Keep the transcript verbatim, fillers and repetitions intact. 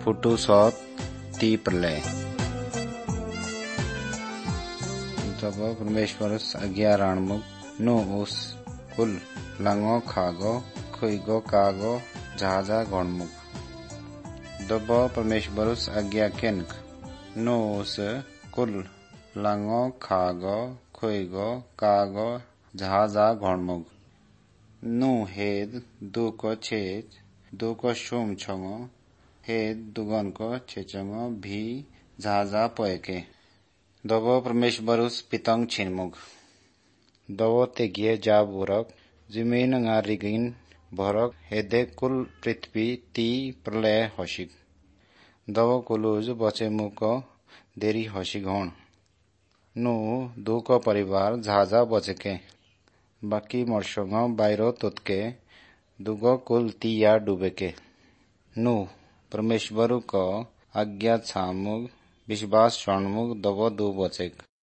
फुटू सौत ती प्रलय। तब परमेश्वर आज्ञा राणमुग नु उस कुल लंगो खागो खुईगो कागो जहाजा घोणमुग। दब परमेश्वर आज्ञा केनक नु उस कुल लंगो खागो खुईगो कागो जहाजा घोणमुग। नु हेद दू को छेज दू को शुम छंगो हेद दुगन को छेचंगो भी जहाजा पोएके। दबो परमेश्वर पितंग छिनमुग दबो तेगिए जा बुरक जमीन nga रिगिन भरक हेदे कुल पृथ्वी ती प्रलय होशिक। दबो कुलुज बचे मुको देरी होशिक होण। नु दू को परिवार जहाजा बचके बाकी मर्शोंगो बायरो तुतके दुगो कुल ती या डूबेके। नु परमेश्वर को आज्ञा छामुग विश्वास छोड़मुग दबो दू बचेक।